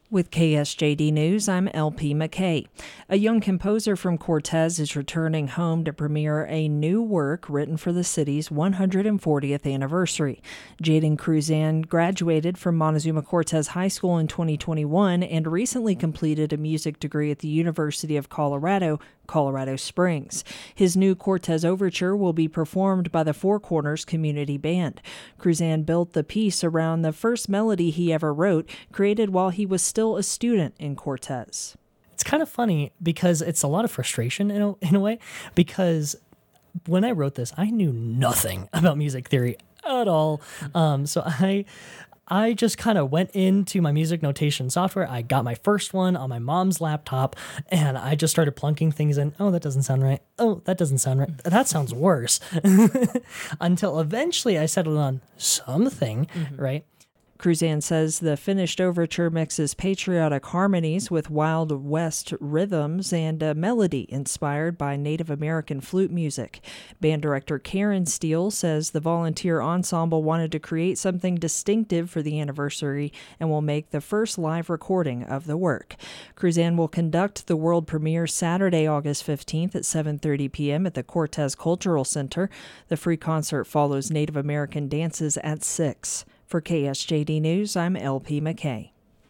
With KSJD News, I'm LP McKay. A young composer from Cortez is returning home to premiere a new work written for the city's 140th anniversary. Jaden Cruzan graduated from Montezuma Cortez High School in 2021 and recently completed a music degree at the University of Colorado, Colorado Springs. His new Cortez Overture will be performed by the Four Corners Community Band. Cruzan built the piece around the first melody he ever wrote, created while he was still a student in Cortez. It's kind of funny because it's a lot of frustration in a way, because when I wrote this, I knew nothing about music theory at all. So I just kind of went into my music notation software. I got my first one on my mom's laptop, and I just started plunking things in. Oh, that doesn't sound right. Oh, that doesn't sound right. That sounds worse. Until eventually I settled on something, right? Cruzan says the finished overture mixes patriotic harmonies with Wild West rhythms and a melody inspired by Native American flute music. Band director Karen Steele says the volunteer ensemble wanted to create something distinctive for the anniversary and will make the first live recording of the work. Cruzan will conduct the world premiere Saturday, August 15th at 7:30 p.m. at the Cortez Cultural Center. The free concert follows Native American dances at 6. For KSJD News, I'm LP McKay.